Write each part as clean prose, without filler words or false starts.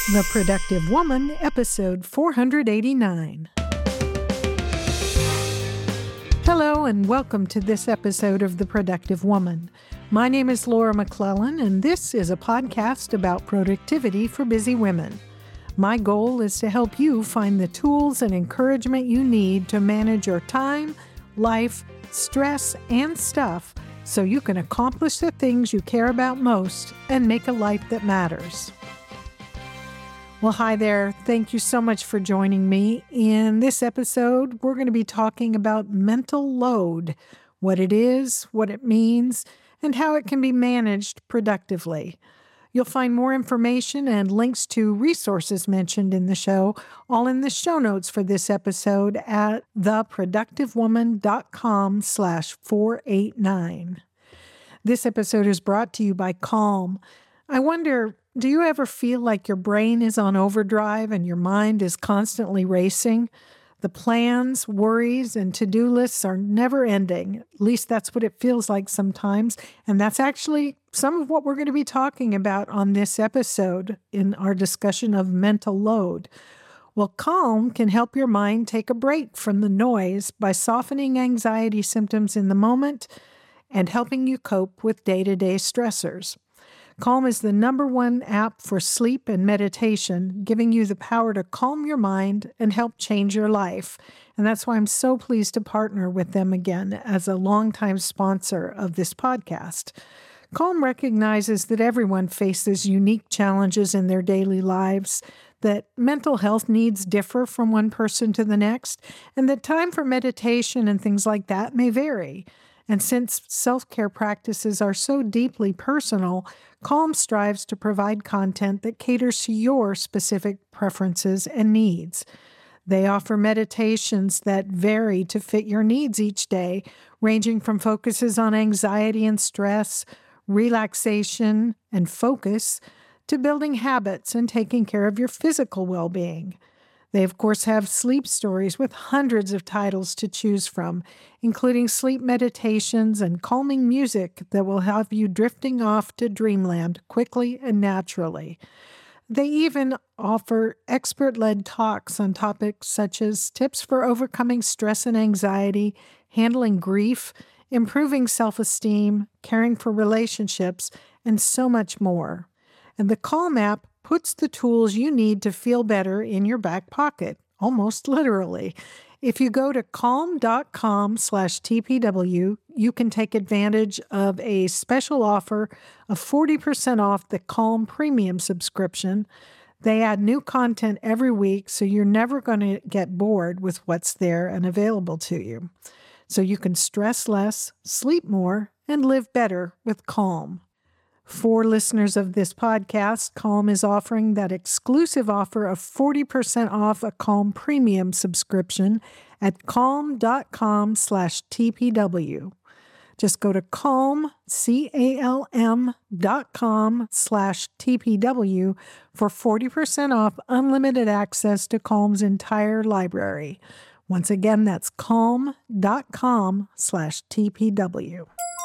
The Productive Woman, episode 489. Hello, and welcome to this episode of The Productive Woman. My name is Laura McClellan, and this is a podcast about productivity for busy women. My goal is to help you find the tools and encouragement you need to manage your time, life, stress, and stuff so you can accomplish the things you care about most and make a life that matters. Well, hi there. Thank you so much for joining me. In this episode, we're going to be talking about mental load, what it is, what it means, and how it can be managed productively. You'll find more information and links to resources mentioned in the show, all in the show notes for this episode at theproductivewoman.com/489. This episode is brought to you by Calm. I wonder, do you ever feel like your brain is on overdrive and your mind is constantly racing? The plans, worries, and to-do lists are never ending. At least that's what it feels like sometimes. And that's actually some of what we're going to be talking about on this episode in our discussion of mental load. Well, Calm can help your mind take a break from the noise by softening anxiety symptoms in the moment and helping you cope with day-to-day stressors. Calm is the #1 app for sleep and meditation, giving you the power to calm your mind and help change your life. And that's why I'm so pleased to partner with them again as a longtime sponsor of this podcast. Calm recognizes that everyone faces unique challenges in their daily lives, that mental health needs differ from one person to the next, and that time for meditation and things like that may vary. And since self-care practices are so deeply personal, Calm strives to provide content that caters to your specific preferences and needs. They offer meditations that vary to fit your needs each day, ranging from focuses on anxiety and stress, relaxation and focus, to building habits and taking care of your physical well-being. They, of course, have sleep stories with hundreds of titles to choose from, including sleep meditations and calming music that will have you drifting off to dreamland quickly and naturally. They even offer expert-led talks on topics such as tips for overcoming stress and anxiety, handling grief, improving self-esteem, caring for relationships, and so much more. And the Calm app puts the tools you need to feel better in your back pocket, almost literally. If you go to calm.com/TPW, you can take advantage of a special offer of 40% off the Calm Premium subscription. They add new content every week, so you're never going to get bored with what's there and available to you. So you can stress less, sleep more, and live better with Calm. For listeners of this podcast, Calm is offering that exclusive offer of 40% off a Calm Premium subscription at calm.com/TPW. Just go to calm.com/TPW for 40% off unlimited access to Calm's entire library. Once again, that's calm.com/TPW.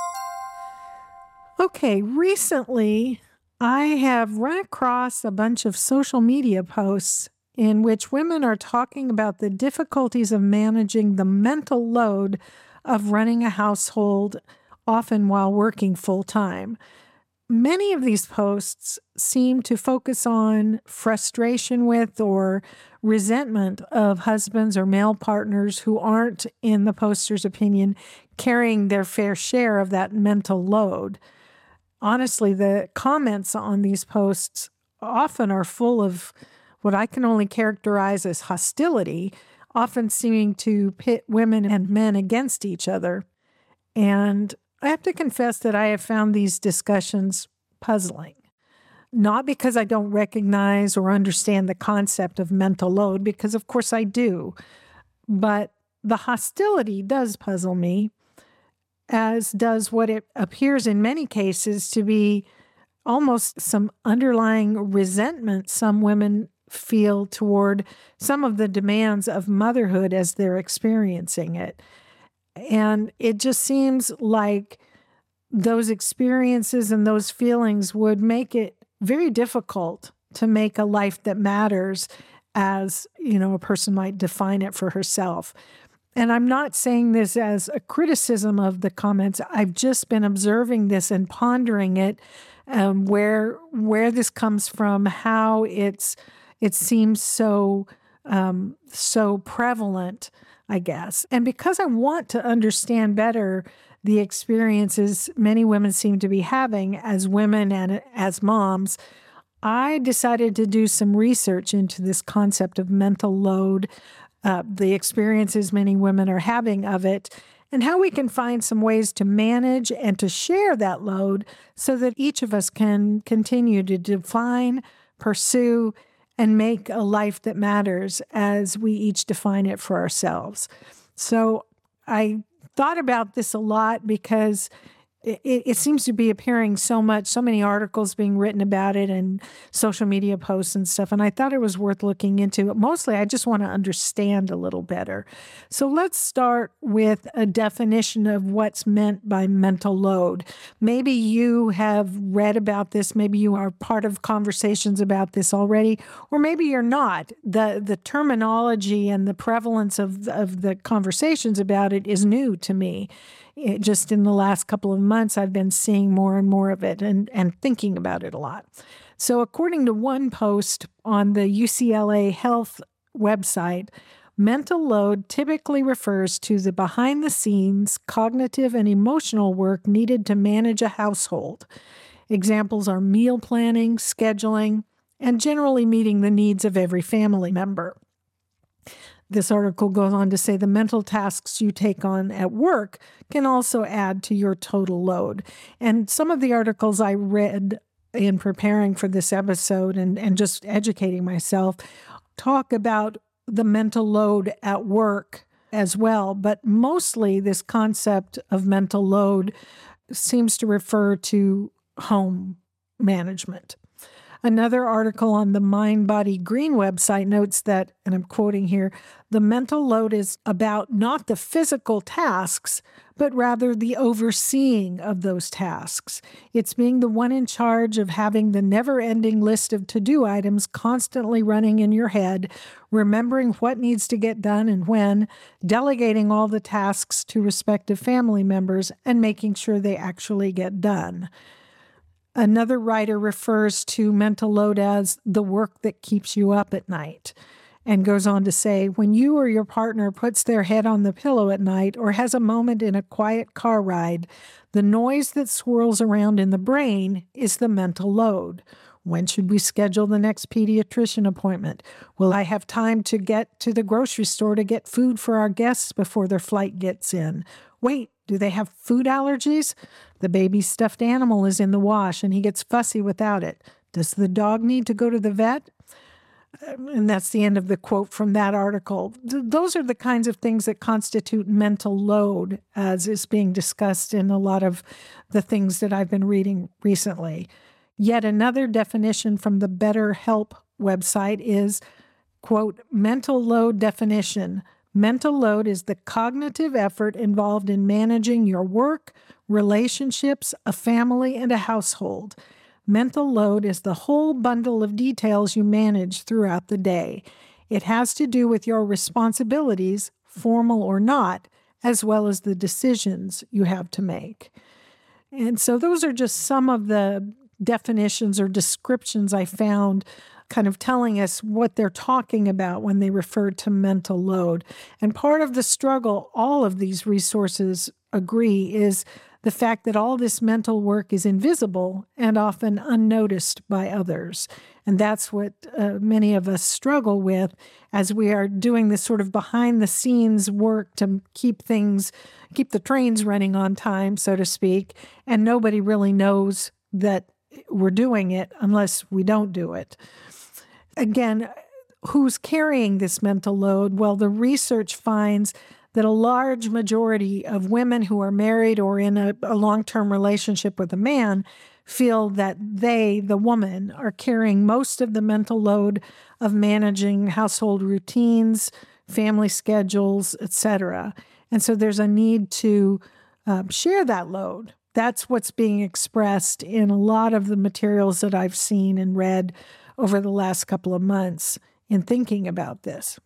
Okay, recently I have run across a bunch of social media posts in which women are talking about the difficulties of managing the mental load of running a household, often while working full-time. Many of these posts seem to focus on frustration with or resentment of husbands or male partners who aren't, in the poster's opinion, carrying their fair share of that mental load. Honestly, the comments on these posts often are full of what I can only characterize as hostility, often seeming to pit women and men against each other. And I have to confess that I have found these discussions puzzling. Not because I don't recognize or understand the concept of mental load, because of course I do, but the hostility does puzzle me, as does what it appears in many cases to be almost some underlying resentment some women feel toward some of the demands of motherhood as they're experiencing it. And it just seems like those experiences and those feelings would make it very difficult to make a life that matters, as, a person might define it for herself. And I'm not saying this as a criticism of the comments. I've just been observing this and pondering it, where this comes from, how it seems so prevalent, I guess. And because I want to understand better the experiences many women seem to be having as women and as moms, I decided to do some research into this concept of mental load, the experiences many women are having of it, and how we can find some ways to manage and to share that load so that each of us can continue to define, pursue, and make a life that matters as we each define it for ourselves. So I thought about this a lot because it seems to be appearing so much, so many articles being written about it and social media posts and stuff. And I thought it was worth looking into. Mostly, I just want to understand a little better. So let's start with a definition of what's meant by mental load. Maybe you have read about this. Maybe you are part of conversations about this already, or maybe you're not. The terminology and the prevalence of the conversations about it is new to me. Just in the last couple of months, I've been seeing more and more of it and thinking about it a lot. So according to one post on the UCLA Health website, mental load typically refers to the behind-the-scenes cognitive and emotional work needed to manage a household. Examples are meal planning, scheduling, and generally meeting the needs of every family member. This article goes on to say the mental tasks you take on at work can also add to your total load. And some of the articles I read in preparing for this episode and just educating myself talk about the mental load at work as well. But mostly this concept of mental load seems to refer to home management. Another article on the Mind Body Green website notes that, and I'm quoting here, the mental load is about not the physical tasks, but rather the overseeing of those tasks. It's being the one in charge of having the never-ending list of to-do items constantly running in your head, remembering what needs to get done and when, delegating all the tasks to respective family members, and making sure they actually get done. Another writer refers to mental load as the work that keeps you up at night, and goes on to say, when you or your partner puts their head on the pillow at night or has a moment in a quiet car ride, the noise that swirls around in the brain is the mental load. When should we schedule the next pediatrician appointment? Will I have time to get to the grocery store to get food for our guests before their flight gets in? Wait, do they have food allergies? The baby's stuffed animal is in the wash and he gets fussy without it. Does the dog need to go to the vet? And that's the end of the quote from that article. Those are the kinds of things that constitute mental load, as is being discussed in a lot of the things that I've been reading recently. Yet another definition from the BetterHelp website is, quote, mental load definition. Mental load is the cognitive effort involved in managing your work, relationships, a family, and a household. Mental load is the whole bundle of details you manage throughout the day. It has to do with your responsibilities, formal or not, as well as the decisions you have to make. And so those are just some of the definitions or descriptions I found kind of telling us what they're talking about when they refer to mental load. And part of the struggle, all of these resources agree, is the fact that all this mental work is invisible and often unnoticed by others. And that's what many of us struggle with as we are doing this sort of behind-the-scenes work to keep the trains running on time, so to speak, and nobody really knows that we're doing it unless we don't do it. Again, who's carrying this mental load? Well, the research finds that a large majority of women who are married or in a long-term relationship with a man feel that they, the woman, are carrying most of the mental load of managing household routines, family schedules, etc. And so there's a need to share that load. That's what's being expressed in a lot of the materials that I've seen and read over the last couple of months in thinking about this.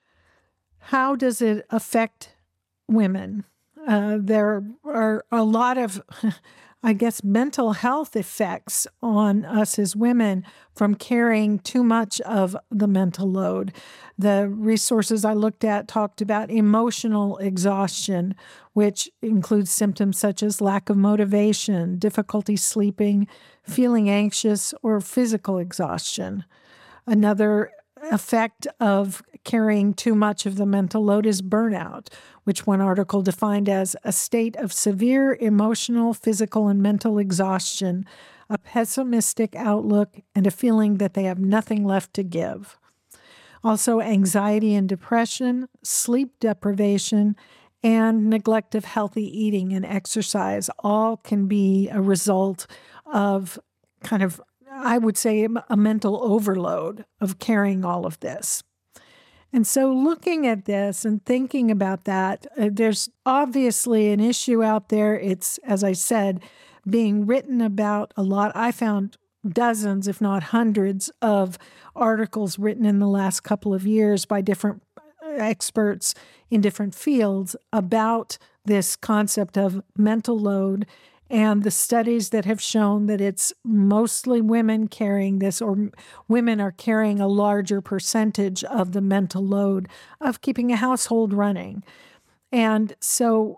How does it affect women? There are a lot of, I guess, mental health effects on us as women from carrying too much of the mental load. The resources I looked at talked about emotional exhaustion, which includes symptoms such as lack of motivation, difficulty sleeping, feeling anxious, or physical exhaustion. Another effect of carrying too much of the mental load is burnout, which one article defined as a state of severe emotional, physical, and mental exhaustion, a pessimistic outlook, and a feeling that they have nothing left to give. Also, anxiety and depression, sleep deprivation, and neglect of healthy eating and exercise all can be a result of kind of, I would say, a mental overload of carrying all of this. And so looking at this and thinking about that, there's obviously an issue out there. It's, as I said, being written about a lot. I found dozens, if not hundreds, of articles written in the last couple of years by different experts in different fields about this concept of mental load and the studies that have shown that it's mostly women carrying this, or women are carrying a larger percentage of the mental load of keeping a household running. And so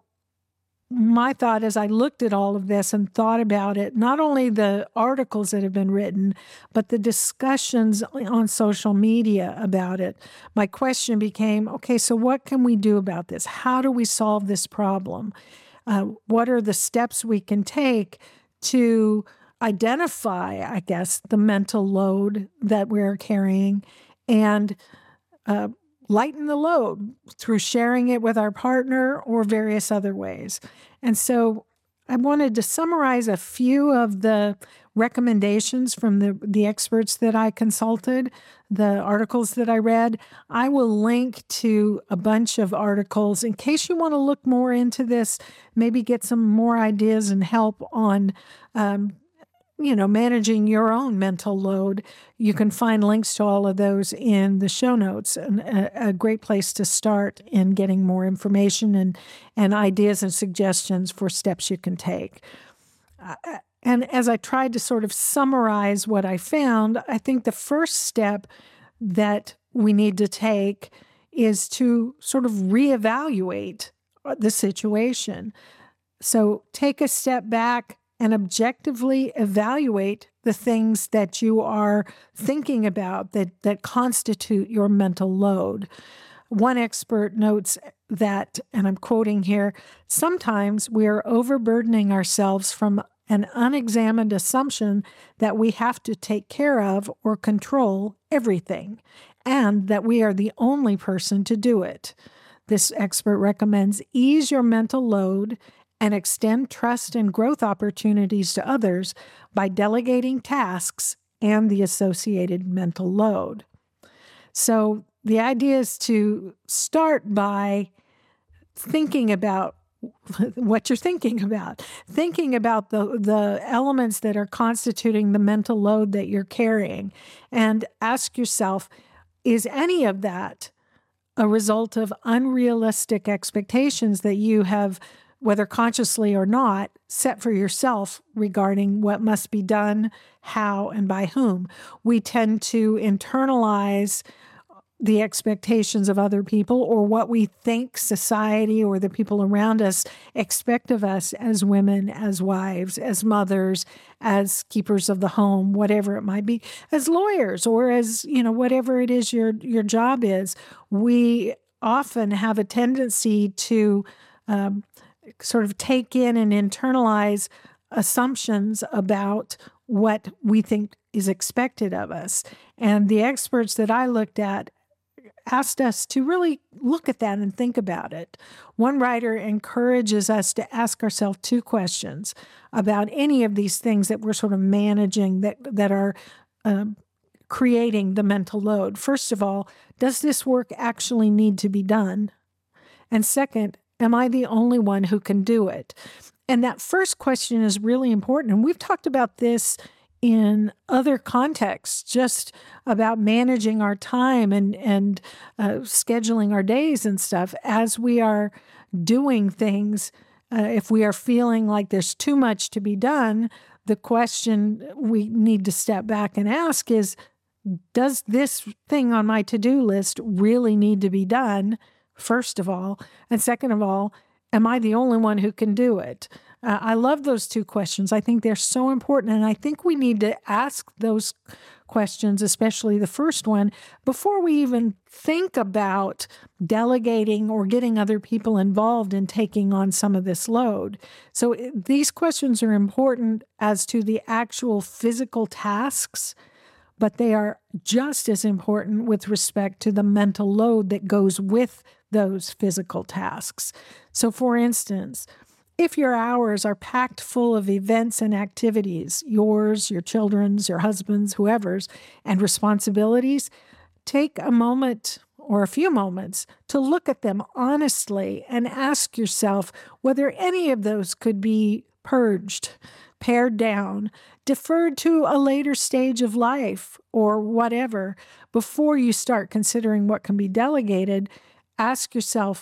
my thought as I looked at all of this and thought about it, not only the articles that have been written, but the discussions on social media about it, my question became, okay, so what can we do about this? How do we solve this problem? What are the steps we can take to identify, I guess, the mental load that we're carrying and lighten the load through sharing it with our partner or various other ways? And so I wanted to summarize a few of the recommendations from the experts that I consulted, the articles that I read. I will link to a bunch of articles in case you want to look more into this, maybe get some more ideas and help on managing your own mental load. You can find links to all of those in the show notes, and a great place to start in getting more information and ideas and suggestions for steps you can take. And as I tried to sort of summarize what I found, I think the first step that we need to take is to sort of reevaluate the situation. So take a step back and objectively evaluate the things that you are thinking about that constitute your mental load. One expert notes that, and I'm quoting here, sometimes we are overburdening ourselves from an unexamined assumption that we have to take care of or control everything, and that we are the only person to do it. This expert recommends ease your mental load and extend trust and growth opportunities to others by delegating tasks and the associated mental load. So the idea is to start by thinking about what you're thinking about the elements that are constituting the mental load that you're carrying, and ask yourself, is any of that a result of unrealistic expectations that you have, whether consciously or not, set for yourself regarding what must be done, how, and by whom? We tend to internalize the expectations of other people, or what we think society or the people around us expect of us as women, as wives, as mothers, as keepers of the home, whatever it might be, as lawyers, or as, whatever it is your job is. We often have a tendency to sort of take in and internalize assumptions about what we think is expected of us. And the experts that I looked at asked us to really look at that and think about it. One writer encourages us to ask ourselves two questions about any of these things that we're sort of managing that are creating the mental load. First of all, does this work actually need to be done? And second, am I the only one who can do it? And that first question is really important. And we've talked about this in other contexts, just about managing our time and scheduling our days and stuff as we are doing things. If we are feeling like there's too much to be done, the question we need to step back and ask is, does this thing on my to-do list really need to be done, first of all? And second of all, am I the only one who can do it? I love those two questions. I think they're so important. And I think we need to ask those questions, especially the first one, before we even think about delegating or getting other people involved in taking on some of this load. So these questions are important as to the actual physical tasks, but they are just as important with respect to the mental load that goes with those physical tasks. So for instance, if your hours are packed full of events and activities, yours, your children's, your husband's, whoever's, and responsibilities, take a moment or a few moments to look at them honestly and ask yourself whether any of those could be purged, pared down, deferred to a later stage of life or whatever. Before you start considering what can be delegated, ask yourself,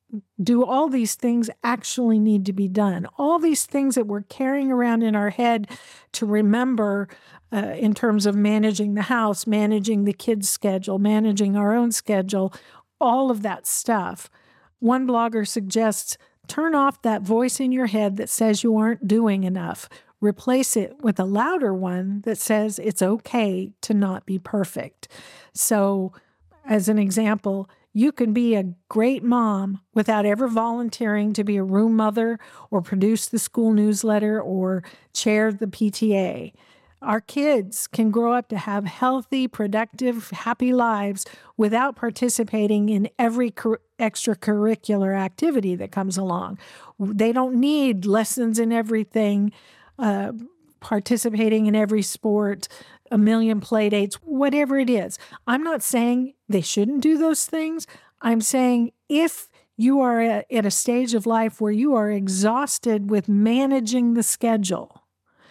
do all these things actually need to be done? All these things that we're carrying around in our head to remember in terms of managing the house, managing the kids' schedule, managing our own schedule, all of that stuff. One blogger suggests, turn off that voice in your head that says you aren't doing enough. Replace it with a louder one that says it's okay to not be perfect. So, as an example, you can be a great mom without ever volunteering to be a room mother or produce the school newsletter or chair the PTA. Our kids can grow up to have healthy, productive, happy lives without participating in every extracurricular activity that comes along. They don't need lessons in everything, participating in every sport, a million play dates, whatever it is. I'm not saying they shouldn't do those things. I'm saying if you are at a stage of life where you are exhausted with managing the schedule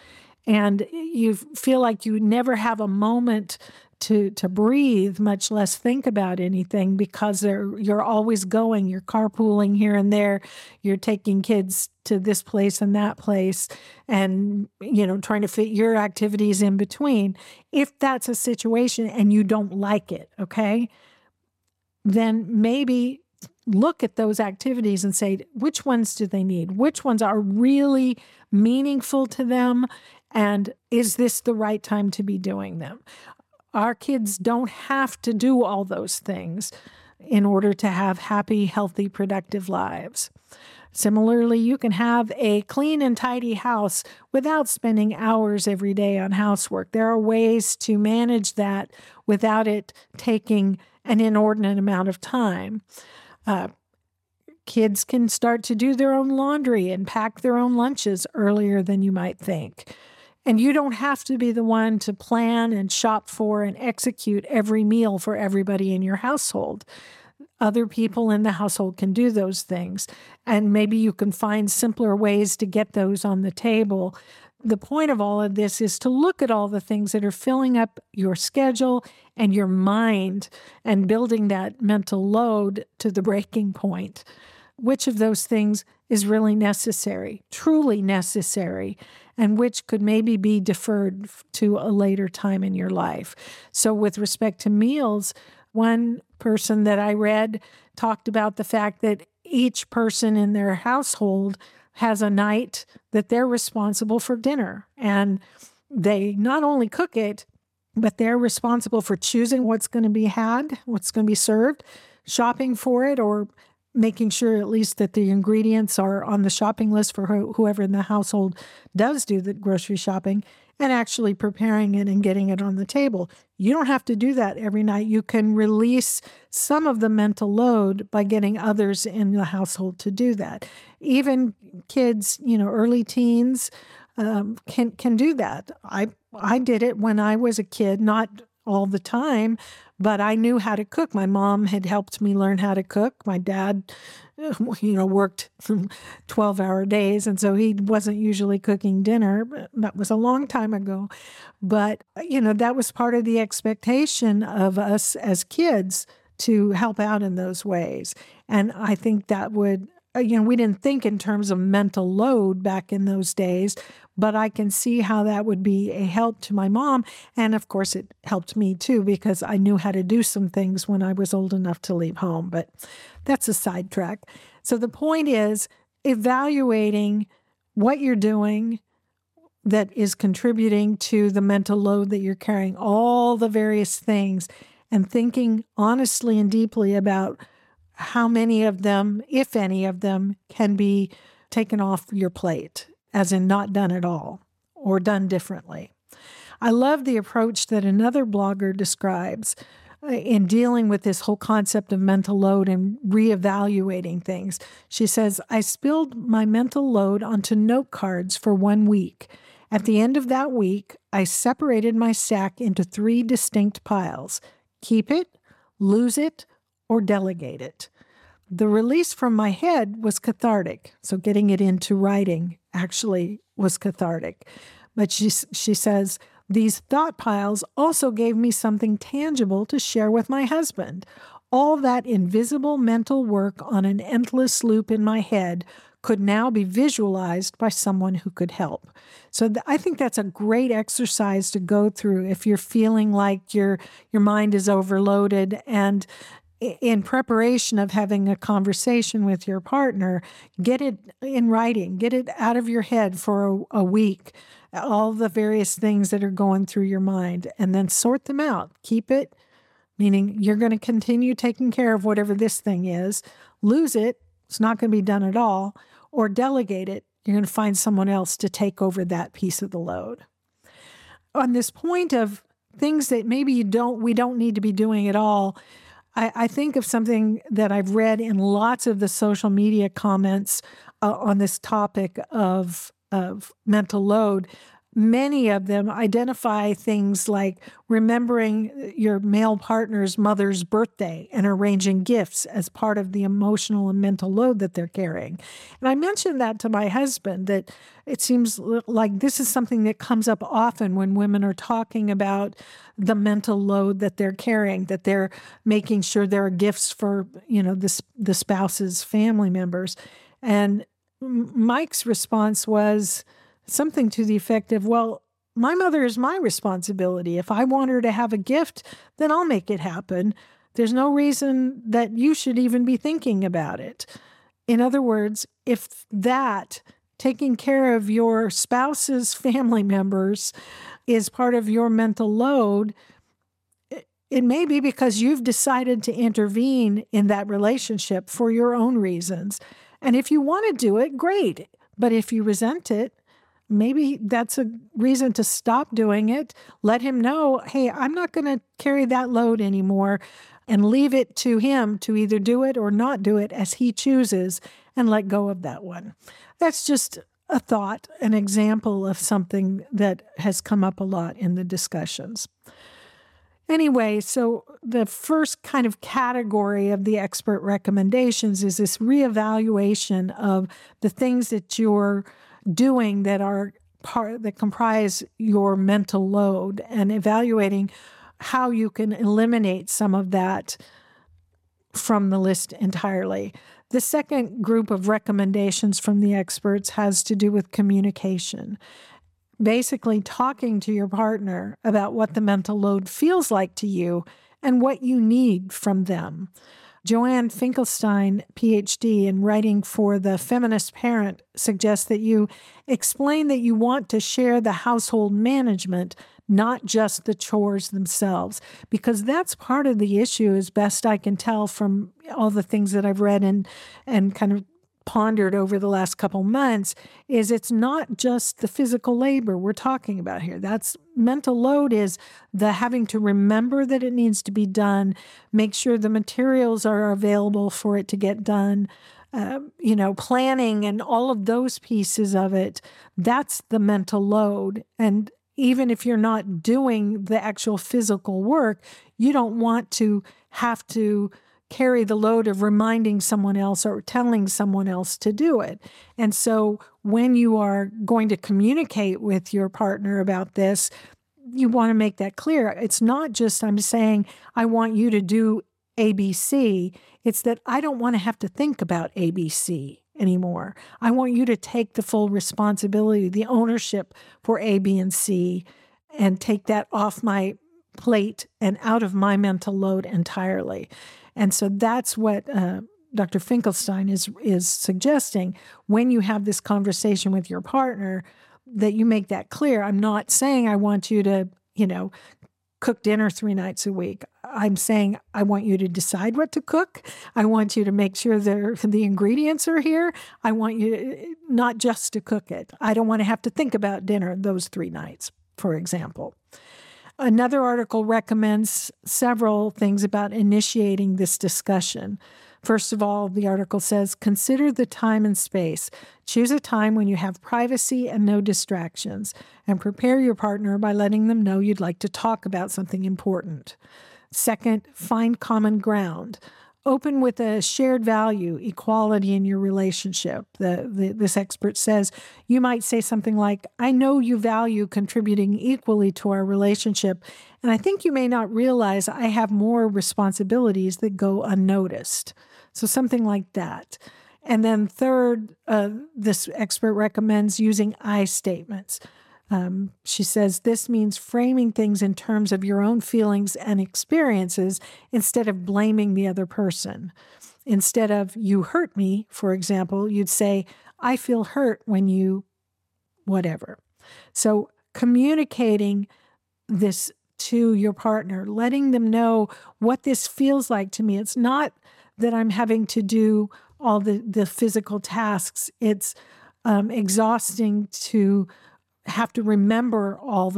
and you feel like you never have a moment to breathe, much less think about anything because you're always going, you're carpooling here and there, you're taking kids to this place and that place and, trying to fit your activities in between. If that's a situation and you don't like it, okay, then maybe look at those activities and say, which ones do they need? Which ones are really meaningful to them? And is this the right time to be doing them? Our kids don't have to do all those things in order to have happy, healthy, productive lives. Similarly, you can have a clean and tidy house without spending hours every day on housework. There are ways to manage that without it taking an inordinate amount of time. Kids can start to do their own laundry and pack their own lunches earlier than you might think. And you don't have to be the one to plan and shop for and execute every meal for everybody in your household. Other people in the household can do those things. And maybe you can find simpler ways to get those on the table. The point of all of this is to look at all the things that are filling up your schedule and your mind and building that mental load to the breaking point. Which of those things is really necessary, truly necessary, and which could maybe be deferred to a later time in your life. So with respect to meals, one person that I read talked about the fact that each person in their household has a night that they're responsible for dinner. And they not only cook it, but they're responsible for choosing what's going to be had, what's going to be served, shopping for it, or making sure at least that the ingredients are on the shopping list for whoever in the household does do the grocery shopping, and actually preparing it and getting it on the table. You don't have to do that every night. You can release some of the mental load by getting others in the household to do that. Even kids, early teens can do that. I did it when I was a kid, not all the time, but I knew how to cook. My mom had helped me learn how to cook. My dad, worked 12-hour days, and so he wasn't usually cooking dinner. But that was a long time ago. But, that was part of the expectation of us as kids to help out in those ways. And I think that would, we didn't think in terms of mental load back in those days, but I can see how that would be a help to my mom. And of course, it helped me too, because I knew how to do some things when I was old enough to leave home. But that's a sidetrack. So the point is evaluating what you're doing that is contributing to the mental load that you're carrying, all the various things, and thinking honestly and deeply about how many of them, if any of them, can be taken off your plate, as in not done at all or done differently. I love the approach that another blogger describes in dealing with this whole concept of mental load and reevaluating things. She says, I spilled my mental load onto note cards for 1 week. At the end of that week, I separated my sack into 3 distinct piles: keep it, lose it, or delegate it. The release from my head was cathartic. So getting it into writing actually was cathartic. But she says, these thought piles also gave me something tangible to share with my husband. All that invisible mental work on an endless loop in my head could now be visualized by someone who could help. So I think that's a great exercise to go through if you're feeling like your mind is overloaded, and in preparation of having a conversation with your partner, get it in writing, get it out of your head for a week, all the various things that are going through your mind, and then sort them out. Keep it, meaning you're going to continue taking care of whatever this thing is. Lose it, it's not going to be done at all. Or delegate it, you're going to find someone else to take over that piece of the load. On this point of things that maybe we don't need to be doing at all, I think of something that I've read in lots of the social media comments on this topic of mental load. Many of them identify things like remembering your male partner's mother's birthday and arranging gifts as part of the emotional and mental load that they're carrying. And I mentioned that to my husband, that it seems like this is something that comes up often when women are talking about the mental load that they're carrying, that they're making sure there are gifts for, the spouse's family members. And Mike's response was something to the effect of, well, my mother is my responsibility. If I want her to have a gift, then I'll make it happen. There's no reason that you should even be thinking about it. In other words, if that, taking care of your spouse's family members, is part of your mental load, it may be because you've decided to intervene in that relationship for your own reasons. And if you want to do it, great. But if you resent it, maybe that's a reason to stop doing it. Let him know, hey, I'm not going to carry that load anymore, and leave it to him to either do it or not do it as he chooses, and let go of that one. That's just a thought, an example of something that has come up a lot in the discussions. Anyway, so the first kind of category of the expert recommendations is this reevaluation of the things that you're doing that comprise your mental load, and evaluating how you can eliminate some of that from the list entirely. The second group of recommendations from the experts has to do with communication. Basically talking to your partner about what the mental load feels like to you and what you need from them. Joanne Finkelstein, PhD, in writing for The Feminist Parent, suggests that you explain that you want to share the household management, not just the chores themselves, because that's part of the issue, as best I can tell from all the things that I've read and kind of pondered over the last couple months, is it's not just the physical labor we're talking about here. That's mental load, is the having to remember that it needs to be done, make sure the materials are available for it to get done, planning and all of those pieces of it. That's the mental load. And even if you're not doing the actual physical work, you don't want to have to carry the load of reminding someone else or telling someone else to do it. And so when you are going to communicate with your partner about this, you want to make that clear. It's not just I'm saying, I want you to do ABC. It's that I don't want to have to think about ABC anymore. I want you to take the full responsibility, the ownership for A, B, and C, and take that off my plate and out of my mental load entirely. And so that's what Dr. Finkelstein is suggesting when you have this conversation with your partner, that you make that clear. I'm not saying I want you to, cook dinner 3 nights a week. I'm saying I want you to decide what to cook. I want you to make sure the ingredients are here. I want you not just to cook it. I don't want to have to think about dinner those 3 nights, for example. Another article recommends several things about initiating this discussion. First of all, the article says, consider the time and space. Choose a time when you have privacy and no distractions, and prepare your partner by letting them know you'd like to talk about something important. Second, find common ground. Open with a shared value, equality in your relationship. This expert says, you might say something like, I know you value contributing equally to our relationship, and I think you may not realize I have more responsibilities that go unnoticed. So something like that. And then third, this expert recommends using I statements. She says this means framing things in terms of your own feelings and experiences instead of blaming the other person. Instead of you hurt me, for example, you'd say, I feel hurt when you whatever. So communicating this to your partner, letting them know what this feels like to me. It's not that I'm having to do all the physical tasks. It's exhausting to have to remember all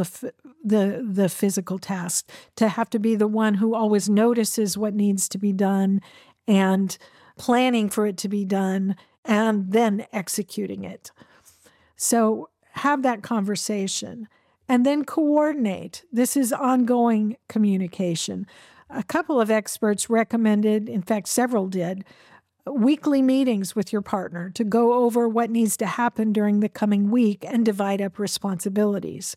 the physical tasks, to have to be the one who always notices what needs to be done and planning for it to be done and then executing it. So have that conversation and then coordinate. This is ongoing communication. A couple of experts recommended, in fact, several did, weekly meetings with your partner to go over what needs to happen during the coming week and divide up responsibilities.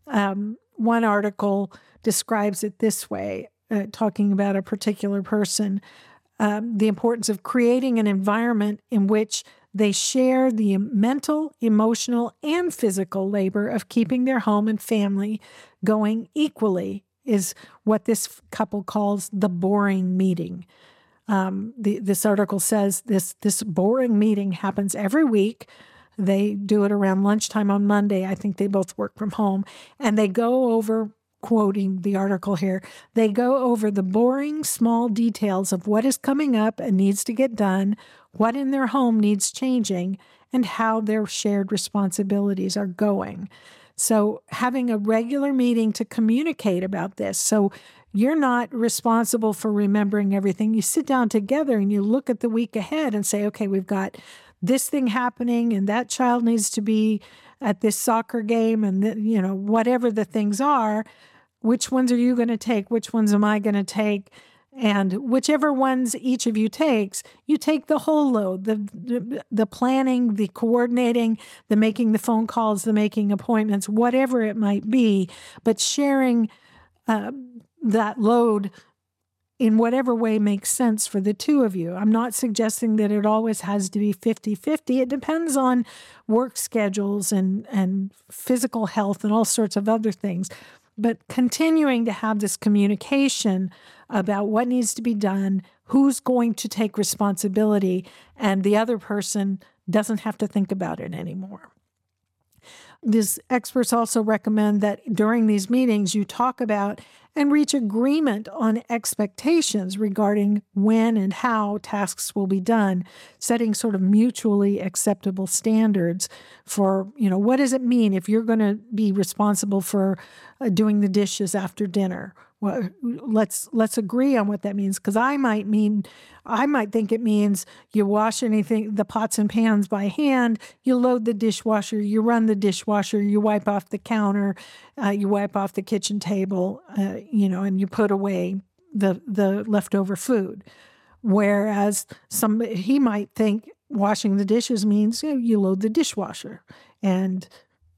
One article describes it this way, talking about a particular person, the importance of creating an environment in which they share the mental, emotional, and physical labor of keeping their home and family going equally is what this couple calls the boring meeting. This article says this boring meeting happens every week. They do it around lunchtime on Monday. I think they both work from home. And they go over, quoting the article here, they go over the boring small details of what is coming up and needs to get done, what in their home needs changing, and how their shared responsibilities are going. So having a regular meeting to communicate about this. So you're not responsible for remembering everything. You sit down together and you look at the week ahead and say, okay, we've got this thing happening and that child needs to be at this soccer game and, whatever the things are, which ones are you going to take? Which ones am I going to take? And whichever ones each of you takes, you take the whole load, the planning, the coordinating, the making the phone calls, the making appointments, whatever it might be, but sharing that load in whatever way makes sense for the two of you. I'm not suggesting that it always has to be 50-50. It depends on work schedules and physical health and all sorts of other things. But continuing to have this communication about what needs to be done, who's going to take responsibility, and the other person doesn't have to think about it anymore. These experts also recommend that during these meetings, you talk about and reach agreement on expectations regarding when and how tasks will be done, setting sort of mutually acceptable standards for, what does it mean if you're going to be responsible for doing the dishes after dinner? Well, let's agree on what that means, because I might think it means you wash the pots and pans by hand, you load the dishwasher, you run the dishwasher, you wipe off the counter, you wipe off the kitchen table, and you put away the leftover food. Whereas he might think washing the dishes means you load the dishwasher, and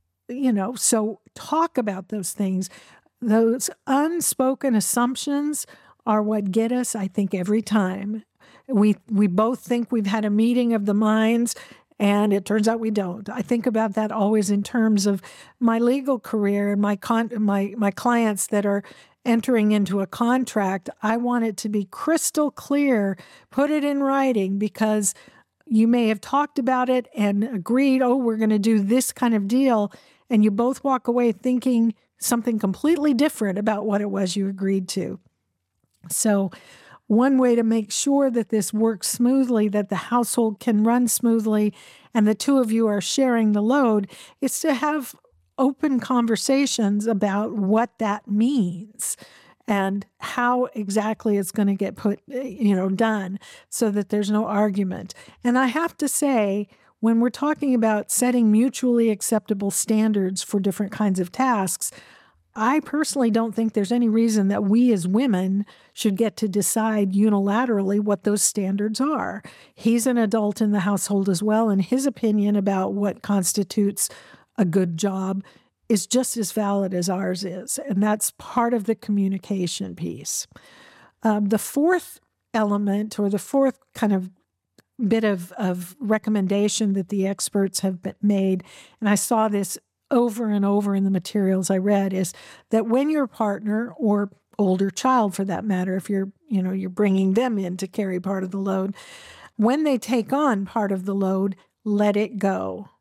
so talk about those things. Those unspoken assumptions are what get us, I think, every time. We both think we've had a meeting of the minds, and it turns out we don't. I think about that always in terms of my legal career and my clients that are entering into a contract. I want it to be crystal clear, put it in writing, because you may have talked about it and agreed, we're going to do this kind of deal, and you both walk away thinking something completely different about what it was you agreed to. So one way to make sure that this works smoothly, that the household can run smoothly, and the two of you are sharing the load, is to have open conversations about what that means and how exactly it's going to get done, so that there's no argument. And I have to say, when we're talking about setting mutually acceptable standards for different kinds of tasks, I personally don't think there's any reason that we as women should get to decide unilaterally what those standards are. He's an adult in the household as well, and his opinion about what constitutes a good job is just as valid as ours is. And that's part of the communication piece. The fourth element, or the fourth kind of bit of recommendation that the experts have made, and I saw this over and over in the materials I read, is that when your partner, or older child for that matter, if you're bringing them in to carry part of the load, when they take on part of the load, let it go.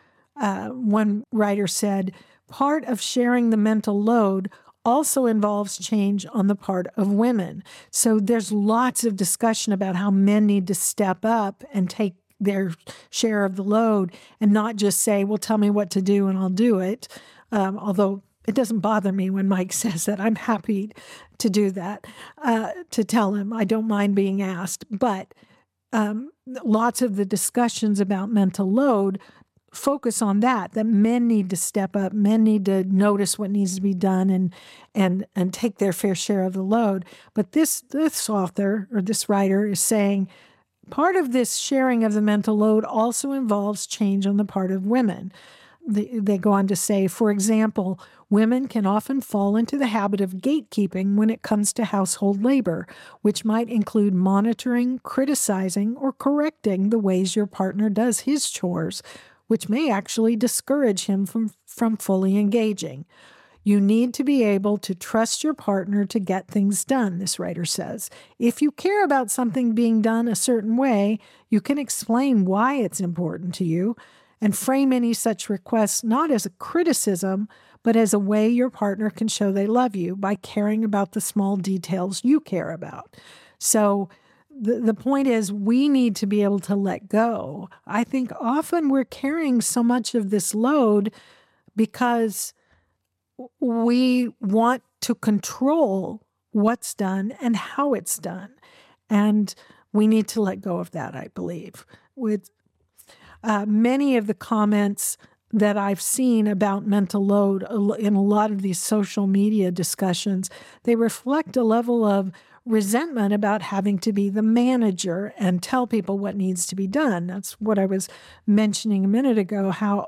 One writer said, part of sharing the mental load also involves change on the part of women. So there's lots of discussion about how men need to step up and take their share of the load, and not just say, well, tell me what to do and I'll do it. Although it doesn't bother me when Mike says that. I'm happy to do that, to tell him I don't mind being asked. But lots of the discussions about mental load focus on that men need to step up, men need to notice what needs to be done and take their fair share of the load. But this author, or this writer, is saying part of this sharing of the mental load also involves change on the part of women. They go on to say, for example, women can often fall into the habit of gatekeeping when it comes to household labor, which might include monitoring, criticizing, or correcting the ways your partner does his chores, which may actually discourage him from fully engaging. You need to be able to trust your partner to get things done, this writer says. If you care about something being done a certain way, you can explain why it's important to you and frame any such requests not as a criticism, but as a way your partner can show they love you by caring about the small details you care about. So the point is, we need to be able to let go. I think often we're carrying so much of this load because we want to control what's done and how it's done. And we need to let go of that, I believe. With many of the comments that I've seen about mental load in a lot of these social media discussions, they reflect a level of resentment about having to be the manager and tell people what needs to be done. That's what I was mentioning a minute ago, how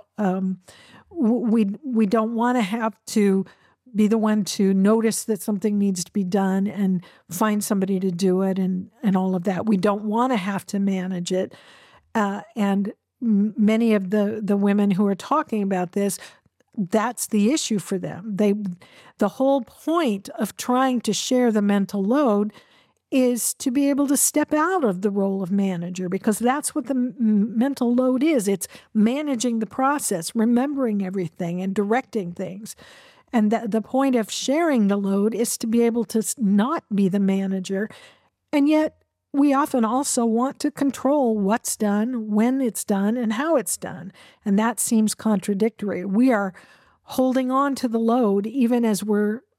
we don't want to have to be the one to notice that something needs to be done and find somebody to do it and all of that. We don't want to have to manage it. And many of the women who are talking about this, that's the issue for them. The whole point of trying to share the mental load is to be able to step out of the role of manager, because that's what the mental load is. It's managing the process, remembering everything, and directing things. And the point of sharing the load is to be able to not be the manager. And yet we often also want to control what's done, when it's done, and how it's done. And that seems contradictory. We are holding on to the load even as we're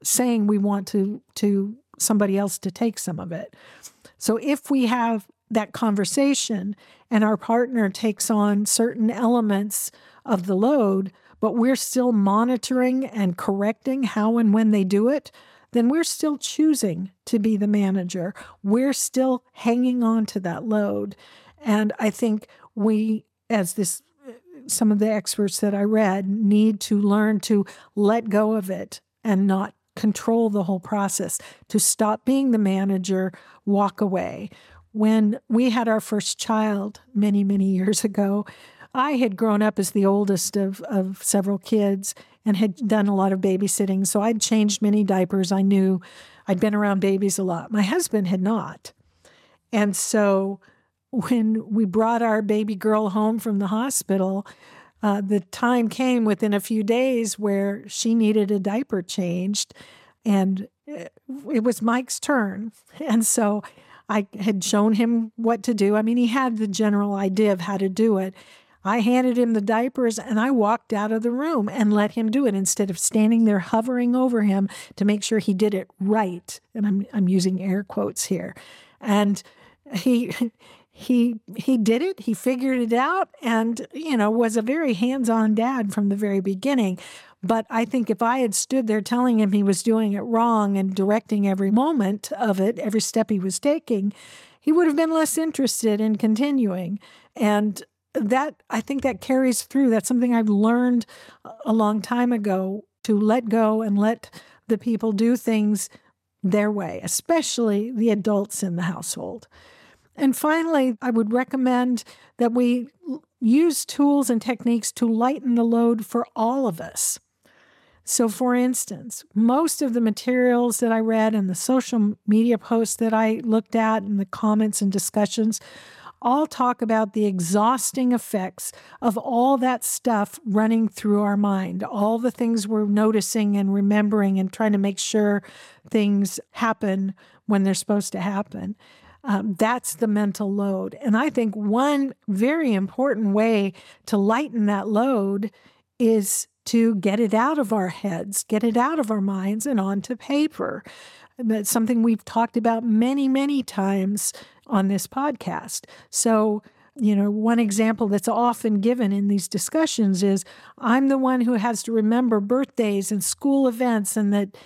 saying we want to somebody else to take some of it. So if we have that conversation and our partner takes on certain elements of the load, but we're still monitoring and correcting how and when they do it, then we're still choosing to be the manager. We're still hanging on to that load. And I think we, some of the experts that I read, need to learn to let go of it and not control the whole process, to stop being the manager, walk away. When we had our first child many, many years ago, I had grown up as the oldest of several kids and had done a lot of babysitting. So I'd changed many diapers. I knew I'd been around babies a lot. My husband had not. And so when we brought our baby girl home from the hospital, the time came within a few days where she needed a diaper changed, and it was Mike's turn. And so I had shown him what to do. I mean, he had the general idea of how to do it. I handed him the diapers and I walked out of the room and let him do it instead of standing there hovering over him to make sure he did it right. And I'm using air quotes here. And he did it. He figured it out and, was a very hands-on dad from the very beginning. But I think if I had stood there telling him he was doing it wrong and directing every moment of it, every step he was taking, he would have been less interested in continuing. And I think that carries through. That's something I've learned a long time ago, to let go and let the people do things their way, especially the adults in the household. And finally, I would recommend that we use tools and techniques to lighten the load for all of us. So for instance, most of the materials that I read and the social media posts that I looked at and the comments and discussions all talk about the exhausting effects of all that stuff running through our mind, all the things we're noticing and remembering and trying to make sure things happen when they're supposed to happen. That's the mental load. And I think one very important way to lighten that load is to get it out of our heads, get it out of our minds and onto paper. That's something we've talked about many, many times on this podcast. So, one example that's often given in these discussions is I'm the one who has to remember birthdays and school events and the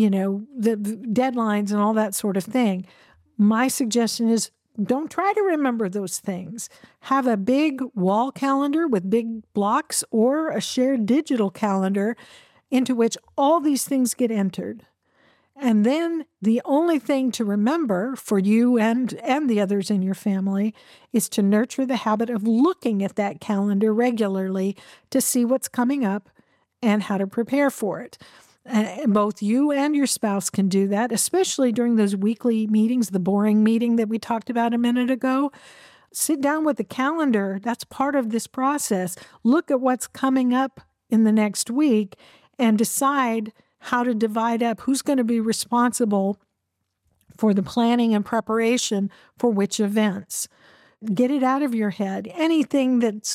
deadlines and all that sort of thing. My suggestion is don't try to remember those things. Have a big wall calendar with big blocks or a shared digital calendar into which all these things get entered. And then the only thing to remember for you and the others in your family is to nurture the habit of looking at that calendar regularly to see what's coming up and how to prepare for it. And both you and your spouse can do that, especially during those weekly meetings, the boring meeting that we talked about a minute ago. Sit down with the calendar. That's part of this process. Look at what's coming up in the next week and decide how to divide up who's going to be responsible for the planning and preparation for which events. Get it out of your head. Anything that's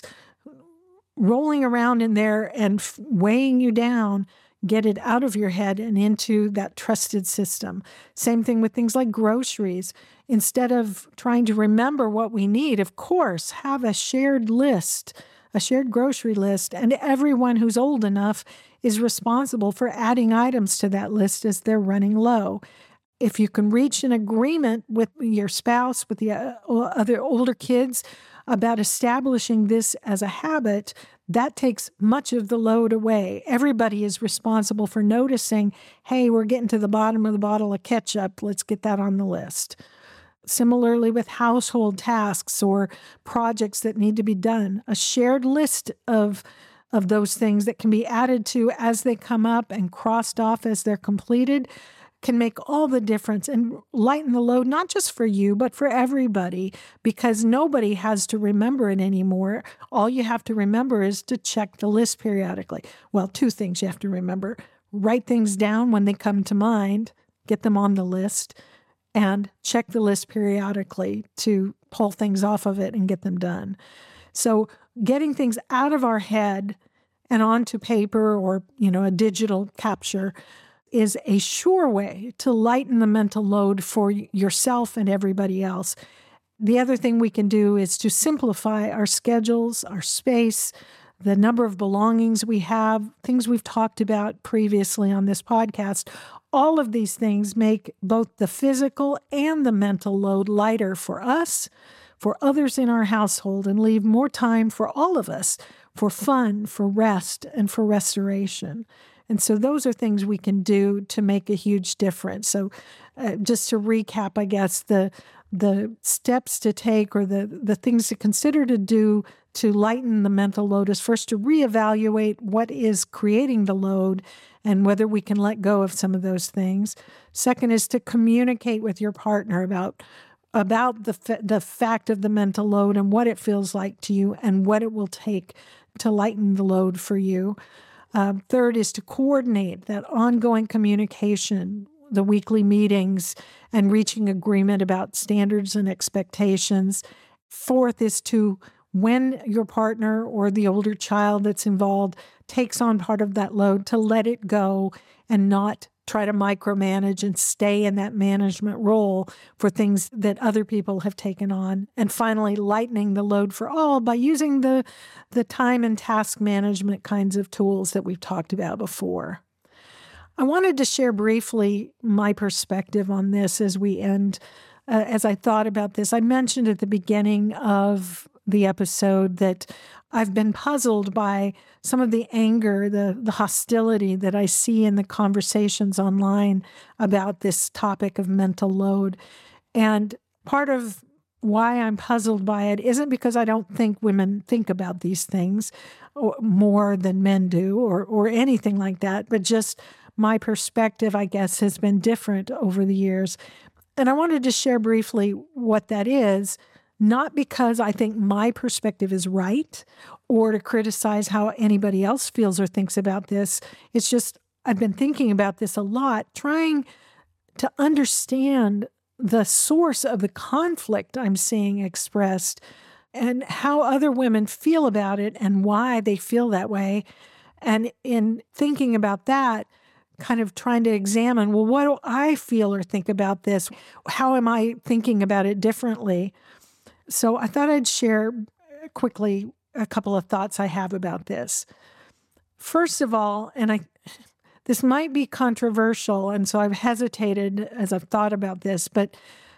rolling around in there and weighing you down, get it out of your head and into that trusted system. Same thing with things like groceries. Instead of trying to remember what we need, of course, have a shared list, a shared grocery list, and everyone who's old enough is responsible for adding items to that list as they're running low. If you can reach an agreement with your spouse, with the other older kids about establishing this as a habit, that takes much of the load away. Everybody is responsible for noticing, hey, we're getting to the bottom of the bottle of ketchup. Let's get that on the list. Similarly with household tasks or projects that need to be done, a shared list of those things that can be added to as they come up and crossed off as they're completed can make all the difference and lighten the load, not just for you, but for everybody, because nobody has to remember it anymore. All you have to remember is to check the list periodically. Well, two things you have to remember. Write things down when they come to mind, get them on the list, and check the list periodically to pull things off of it and get them done. So getting things out of our head and onto paper or, a digital capture is a sure way to lighten the mental load for yourself and everybody else. The other thing we can do is to simplify our schedules, our space, the number of belongings we have, things we've talked about previously on this podcast. All of these things make both the physical and the mental load lighter for us, for others in our household, and leave more time for all of us for fun, for rest, and for restoration. And so those are things we can do to make a huge difference. So just to recap, I guess, the steps to take, or the things to consider to do to lighten the mental load, is first to reevaluate what is creating the load and whether we can let go of some of those things. Second is to communicate with your partner about the fact of the mental load and what it feels like to you and what it will take to lighten the load for you. Third is to coordinate that ongoing communication, the weekly meetings, and reaching agreement about standards and expectations. Fourth is to, when your partner or the older child that's involved takes on part of that load, to let it go and not try to micromanage and stay in that management role for things that other people have taken on. And finally, lightening the load for all by using the time and task management kinds of tools that we've talked about before. I wanted to share briefly my perspective on this as we end. As I thought about this, I mentioned at the beginning of the episode that I've been puzzled by some of the anger, the hostility that I see in the conversations online about this topic of mental load. And part of why I'm puzzled by it isn't because I don't think women think about these things more than men do or anything like that, but just my perspective, I guess, has been different over the years. And I wanted to share briefly what that is, not because I think my perspective is right or to criticize how anybody else feels or thinks about this. It's just I've been thinking about this a lot, trying to understand the source of the conflict I'm seeing expressed and how other women feel about it and why they feel that way. And in thinking about that, kind of trying to examine, well, what do I feel or think about this? How am I thinking about it differently? So I thought I'd share quickly a couple of thoughts I have about this. First of all, this might be controversial, and so I've hesitated as I've thought about this, but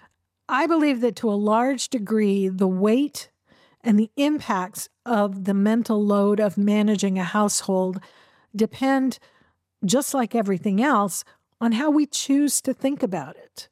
I believe that to a large degree, the weight and the impacts of the mental load of managing a household depend, just like everything else, on how we choose to think about it.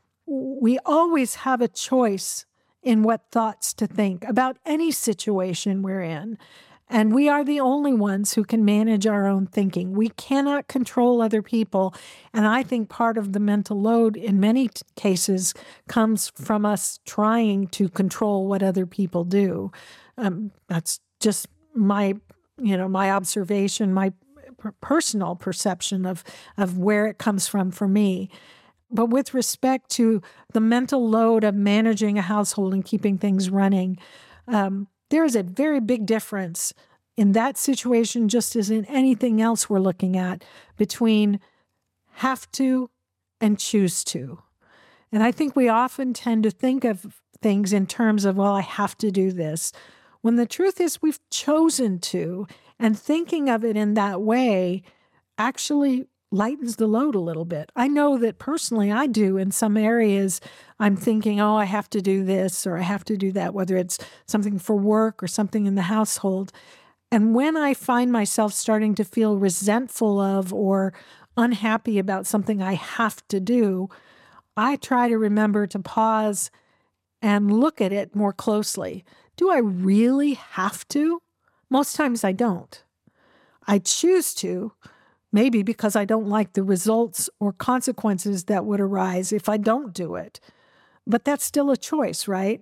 We always have a choice in what thoughts to think about any situation we're in. And we are the only ones who can manage our own thinking. We cannot control other people. And I think part of the mental load in many cases comes from us trying to control what other people do. That's just my observation, my personal perception of where it comes from for me. But with respect to the mental load of managing a household and keeping things running, there is a very big difference in that situation, just as in anything else we're looking at, between have to and choose to. And I think we often tend to think of things in terms of, well, I have to do this, when the truth is we've chosen to, and thinking of it in that way actually lightens the load a little bit. I know that personally I do in some areas. I'm thinking, oh, I have to do this or I have to do that, whether it's something for work or something in the household. And when I find myself starting to feel resentful of or unhappy about something I have to do, I try to remember to pause and look at it more closely. Do I really have to? Most times I don't. I choose to, maybe because I don't like the results or consequences that would arise if I don't do it. But that's still a choice, right?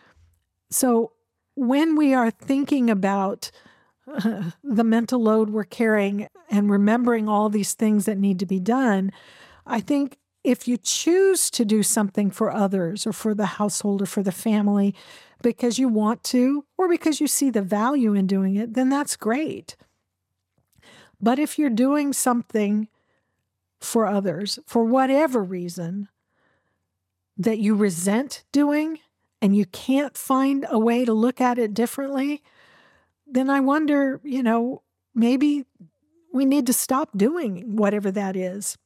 So when we are thinking about the mental load we're carrying and remembering all these things that need to be done, I think if you choose to do something for others or for the household or for the family because you want to or because you see the value in doing it, then that's great. But if you're doing something for others for whatever reason that you resent doing and you can't find a way to look at it differently, then I wonder, maybe we need to stop doing whatever that is.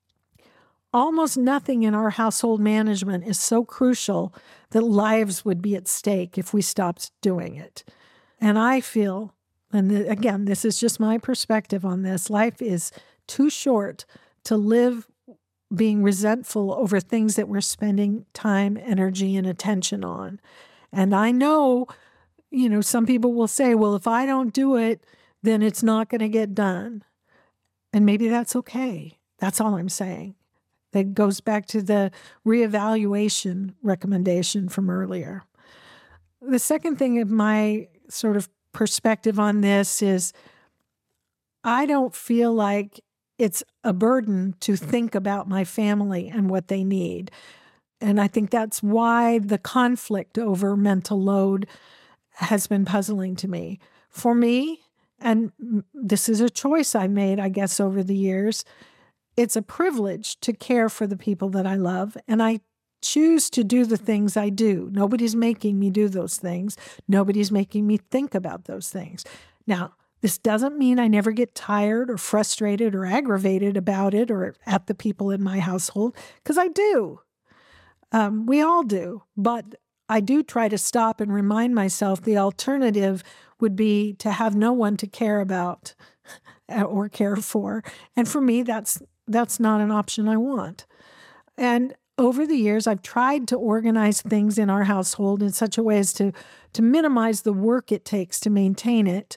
Almost nothing in our household management is so crucial that lives would be at stake if we stopped doing it. And I feel, and again, this is just my perspective on this, life is too short to live being resentful over things that we're spending time, energy, and attention on. And I know, some people will say, well, if I don't do it, then it's not going to get done. And maybe that's okay. That's all I'm saying. That goes back to the reevaluation recommendation from earlier. The second thing of my sort of perspective on this is I don't feel like it's a burden to think about my family and what they need. And I think that's why the conflict over mental load has been puzzling to me. For me, and this is a choice I made, I guess, over the years, it's a privilege to care for the people that I love, and I choose to do the things I do. Nobody's making me do those things. Nobody's making me think about those things. Now, this doesn't mean I never get tired or frustrated or aggravated about it or at the people in my household, because I do. We all do. But I do try to stop and remind myself the alternative would be to have no one to care about or care for. And for me, that's not an option I want. And over the years, I've tried to organize things in our household in such a way as to minimize the work it takes to maintain it,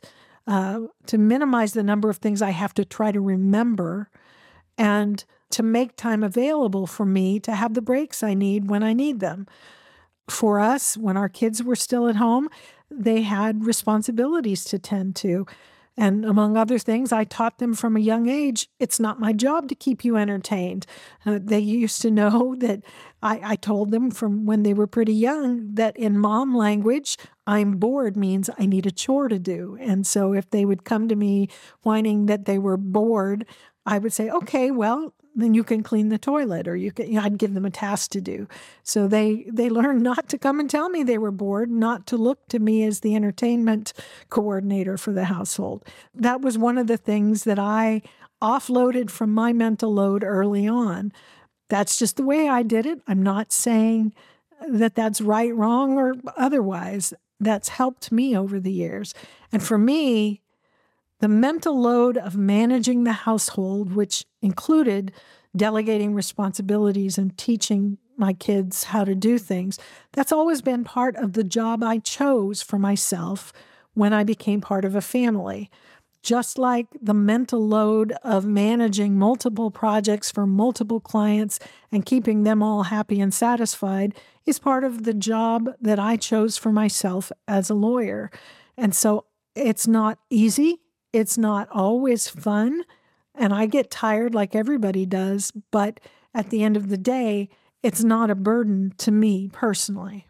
to minimize the number of things I have to try to remember, and to make time available for me to have the breaks I need when I need them. For us, when our kids were still at home, they had responsibilities to tend to. And among other things, I taught them from a young age, it's not my job to keep you entertained. They used to know that I told them from when they were pretty young that in mom language, I'm bored means I need a chore to do. And so if they would come to me whining that they were bored, I would say, okay, well, then you can clean the toilet, or I'd give them a task to do. So they learned not to come and tell me they were bored, not to look to me as the entertainment coordinator for the household. That was one of the things that I offloaded from my mental load early on. That's just the way I did it. I'm not saying that that's right, wrong, or otherwise. That's helped me over the years. And for me, the mental load of managing the household, which included delegating responsibilities and teaching my kids how to do things, that's always been part of the job I chose for myself when I became part of a family. Just like the mental load of managing multiple projects for multiple clients and keeping them all happy and satisfied is part of the job that I chose for myself as a lawyer. And so it's not easy. It's not always fun, and I get tired like everybody does, but at the end of the day, it's not a burden to me personally.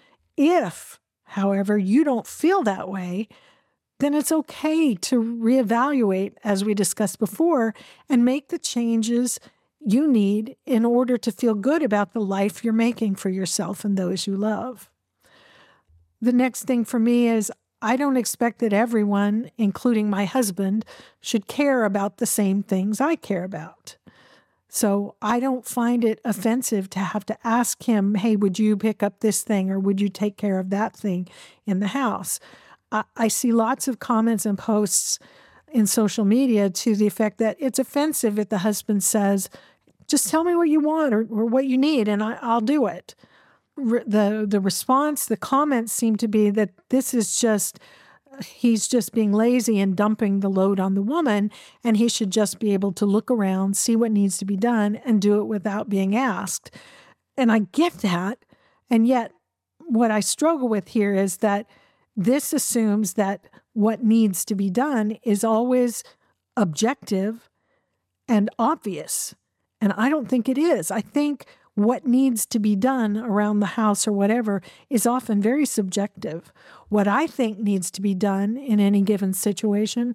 If, however, you don't feel that way, then it's okay to reevaluate, as we discussed before, and make the changes you need in order to feel good about the life you're making for yourself and those you love. The next thing for me is I don't expect that everyone, including my husband, should care about the same things I care about. So I don't find it offensive to have to ask him, hey, would you pick up this thing or would you take care of that thing in the house? I see lots of comments and posts in social media to the effect that it's offensive if the husband says, just tell me what you want or what you need and I'll do it. The response, the comments seem to be that this is just, he's just being lazy and dumping the load on the woman, and he should just be able to look around, see what needs to be done, and do it without being asked. And I get that, and yet what I struggle with here is that this assumes that what needs to be done is always objective and obvious, and I don't think it is. I think what needs to be done around the house or whatever is often very subjective. What I think needs to be done in any given situation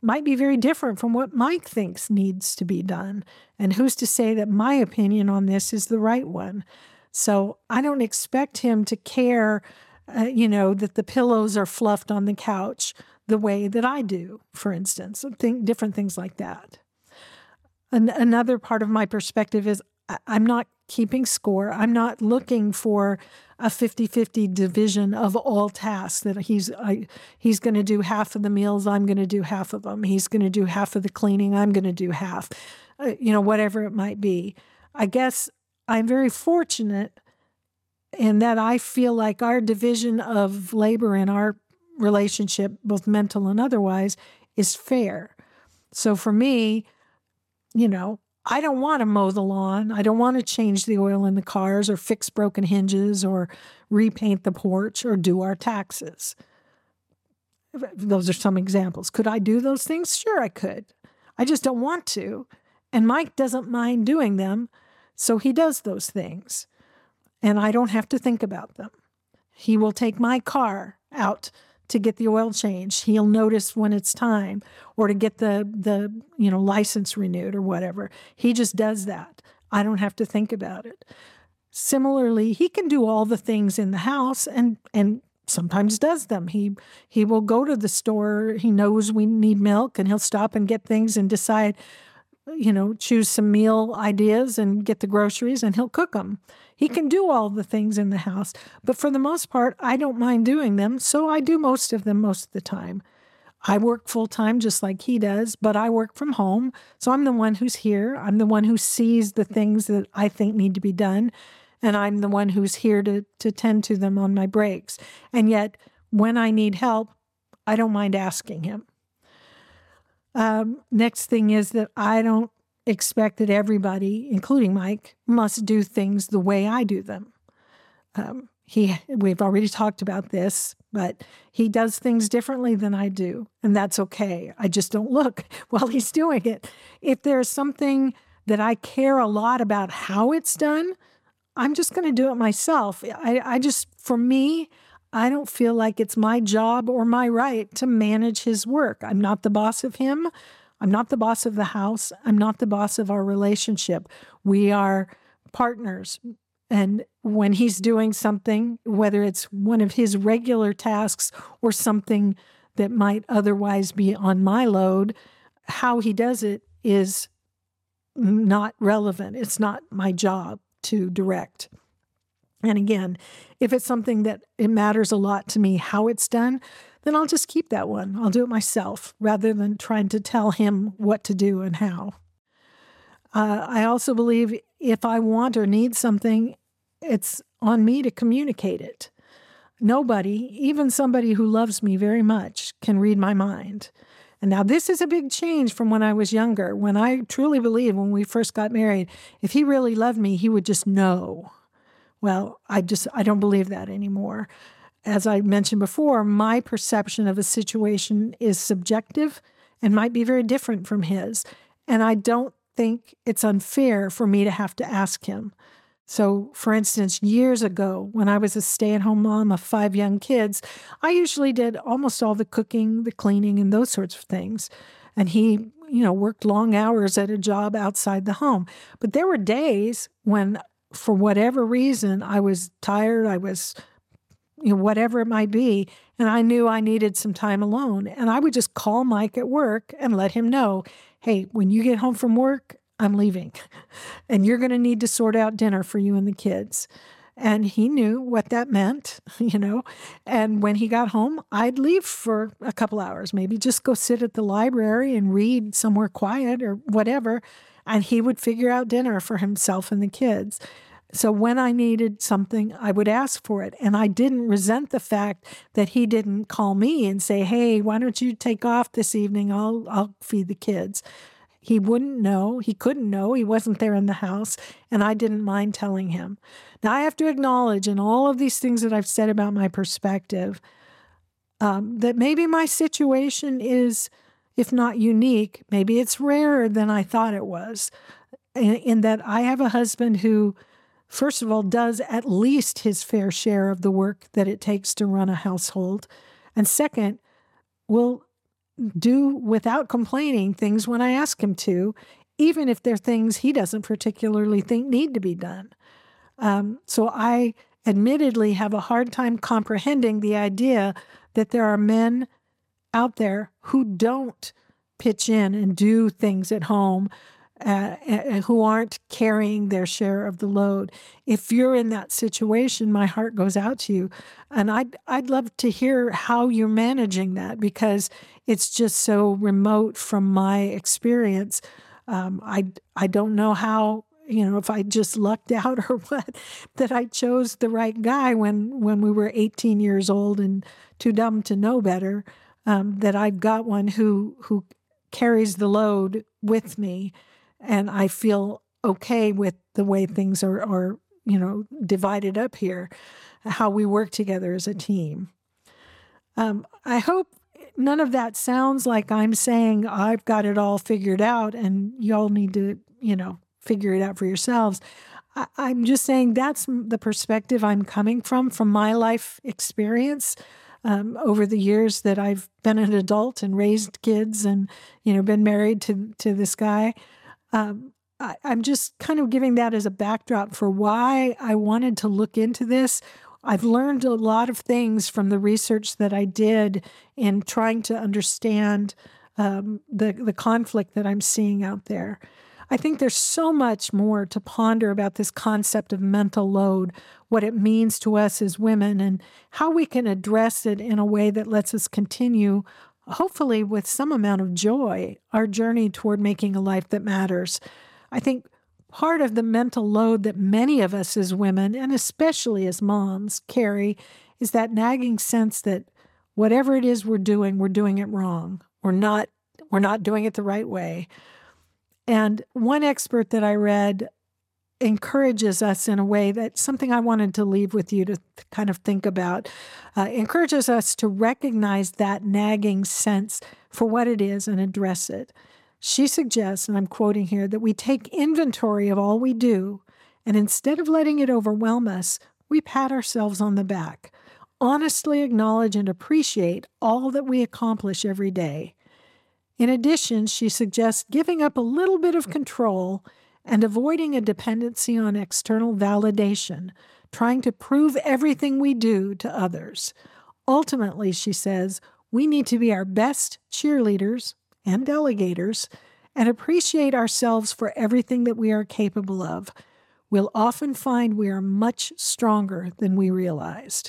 might be very different from what Mike thinks needs to be done. And who's to say that my opinion on this is the right one? So I don't expect him to care, that the pillows are fluffed on the couch the way that I do, for instance. Different things like that. Another part of my perspective is I'm not keeping score. I'm not looking for a 50-50 division of all tasks, that he's going to do half of the meals, I'm going to do half of them. He's going to do half of the cleaning, I'm going to do half, whatever it might be. I guess I'm very fortunate in that I feel like our division of labor in our relationship, both mental and otherwise, is fair. So for me, I don't want to mow the lawn. I don't want to change the oil in the cars or fix broken hinges or repaint the porch or do our taxes. Those are some examples. Could I do those things? Sure, I could. I just don't want to. And Mike doesn't mind doing them, so he does those things. And I don't have to think about them. He will take my car out to get the oil changed. He'll notice when it's time, or to get the license renewed or whatever. He just does that. I don't have to think about it. Similarly, he can do all the things in the house and sometimes does them. He will go to the store. He knows we need milk, and he'll stop and get things and decide, choose some meal ideas and get the groceries, and he'll cook them. He can do all the things in the house, but for the most part, I don't mind doing them, so I do most of them most of the time. I work full-time just like he does, but I work from home, so I'm the one who's here. I'm the one who sees the things that I think need to be done, and I'm the one who's here to tend to them on my breaks. And yet, when I need help, I don't mind asking him. Next thing is that I don't expect that everybody, including Mike, must do things the way I do them. We've already talked about this, but he does things differently than I do, and that's okay. I just don't look while he's doing it. If there's something that I care a lot about how it's done, I'm just going to do it myself. For me, I don't feel like it's my job or my right to manage his work. I'm not the boss of him. I'm not the boss of the house. I'm not the boss of our relationship. We are partners. And when he's doing something, whether it's one of his regular tasks or something that might otherwise be on my load, how he does it is not relevant. It's not my job to direct. And again, if it's something that it matters a lot to me how it's done, then I'll just keep that one. I'll do it myself rather than trying to tell him what to do and how. I also believe if I want or need something, it's on me to communicate it. Nobody, even somebody who loves me very much, can read my mind. And now this is a big change from when I was younger, when I truly believed when we first got married, if he really loved me, he would just know. Well, I don't believe that anymore. As I mentioned before, my perception of a situation is subjective and might be very different from his. And I don't think it's unfair for me to have to ask him. So, for instance, years ago, when I was a stay-at-home mom of 5 young kids, I usually did almost all the cooking, the cleaning, and those sorts of things. And he, worked long hours at a job outside the home. But there were days when, for whatever reason, I was tired, I was whatever it might be, and I knew I needed some time alone. And I would just call Mike at work and let him know, hey, when you get home from work, I'm leaving, and you're going to need to sort out dinner for you and the kids. And he knew what that meant, and when he got home, I'd leave for a couple hours, maybe just go sit at the library and read somewhere quiet or whatever, and he would figure out dinner for himself and the kids. So when I needed something, I would ask for it. And I didn't resent the fact that he didn't call me and say, hey, why don't you take off this evening? I'll feed the kids. He wouldn't know. He couldn't know. He wasn't there in the house. And I didn't mind telling him. Now, I have to acknowledge in all of these things that I've said about my perspective, that maybe my situation is, if not unique, maybe it's rarer than I thought it was. In that I have a husband who, first of all, does at least his fair share of the work that it takes to run a household. And second, will do without complaining things when I ask him to, even if they're things he doesn't particularly think need to be done. So I admittedly have a hard time comprehending the idea that there are men out there who don't pitch in and do things at home, who aren't carrying their share of the load. If you're in that situation, my heart goes out to you. And I'd love to hear how you're managing that, because it's just so remote from my experience. I don't know how, if I just lucked out or what, that I chose the right guy when we were 18 years old and too dumb to know better, that I've got one who carries the load with me. And I feel okay with the way things are divided up here, how we work together as a team. I hope none of that sounds like I'm saying I've got it all figured out and y'all need to, figure it out for yourselves. I'm just saying that's the perspective I'm coming from my life experience over the years that I've been an adult and raised kids and, been married to this guy. I'm just kind of giving that as a backdrop for why I wanted to look into this. I've learned a lot of things from the research that I did in trying to understand the conflict that I'm seeing out there. I think there's so much more to ponder about this concept of mental load, what it means to us as women, and how we can address it in a way that lets us continue, hopefully with some amount of joy, our journey toward making a life that matters. I think part of the mental load that many of us as women, and especially as moms, carry is that nagging sense that whatever it is we're doing it wrong. We're not doing it the right way. And one expert that I read encourages us in a way that's something I wanted to leave with you to kind of think about, encourages us to recognize that nagging sense for what it is and address it. She suggests, and I'm quoting here, that we take inventory of all we do, and instead of letting it overwhelm us, we pat ourselves on the back, honestly acknowledge and appreciate all that we accomplish every day. In addition, she suggests giving up a little bit of control and avoiding a dependency on external validation, trying to prove everything we do to others. Ultimately, she says, we need to be our best cheerleaders and delegators and appreciate ourselves for everything that we are capable of. We'll often find we are much stronger than we realized.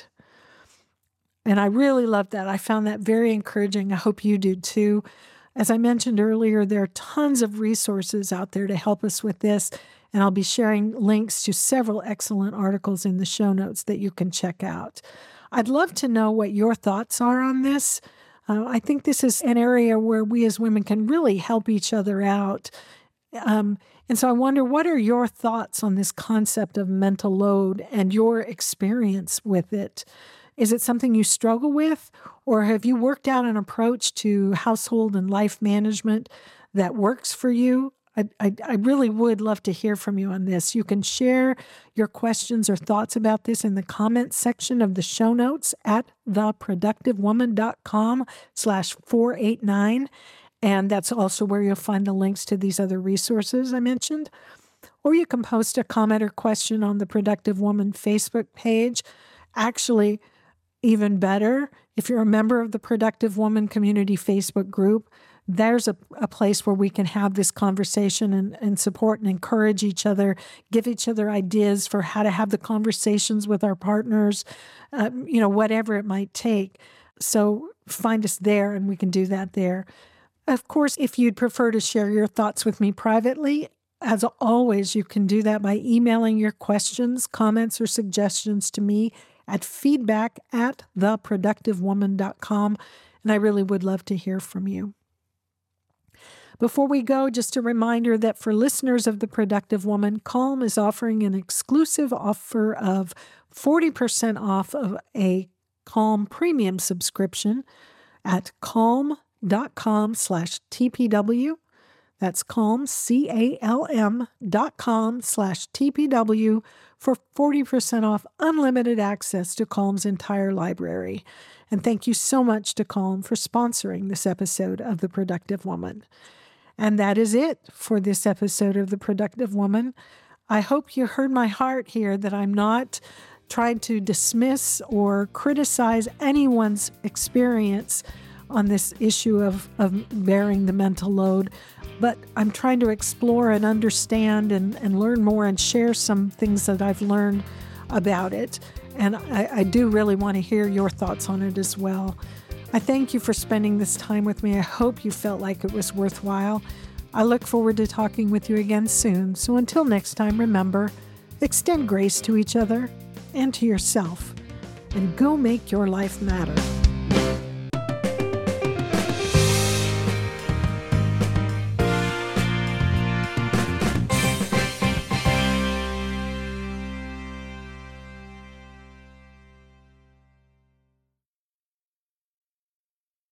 And I really love that. I found that very encouraging. I hope you do too. As I mentioned earlier, there are tons of resources out there to help us with this, and I'll be sharing links to several excellent articles in the show notes that you can check out. I'd love to know what your thoughts are on this. I think this is an area where we as women can really help each other out. And so I wonder, what are your thoughts on this concept of mental load and your experience with it? Is it something you struggle with, or have you worked out an approach to household and life management that works for you? I really would love to hear from you on this. You can share your questions or thoughts about this in the comments section of the show notes at theproductivewoman.com/489. And that's also where you'll find the links to these other resources I mentioned. Or you can post a comment or question on the Productive Woman Facebook page. Actually, even better, if you're a member of the Productive Woman Community Facebook group, there's a place where we can have this conversation and support and encourage each other, give each other ideas for how to have the conversations with our partners, whatever it might take. So find us there and we can do that there. Of course, if you'd prefer to share your thoughts with me privately, as always, you can do that by emailing your questions, comments, or suggestions to me at feedback@theproductivewoman.com, and I really would love to hear from you. Before we go, just a reminder that for listeners of The Productive Woman, Calm is offering an exclusive offer of 40% off of a Calm premium subscription at calm.com/TPW. That's Calm, CALM.com/TPW for 40% off unlimited access to Calm's entire library. And thank you so much to Calm for sponsoring this episode of The Productive Woman. And that is it for this episode of The Productive Woman. I hope you heard my heart here, that I'm not trying to dismiss or criticize anyone's experience on this issue of bearing the mental load, but I'm trying to explore and understand and learn more and share some things that I've learned about it. And I do really want to hear your thoughts on it as well. I thank you for spending this time with me. I hope you felt like it was worthwhile. I look forward to talking with you again soon. So until next time, remember, extend grace to each other and to yourself, and go make your life matter.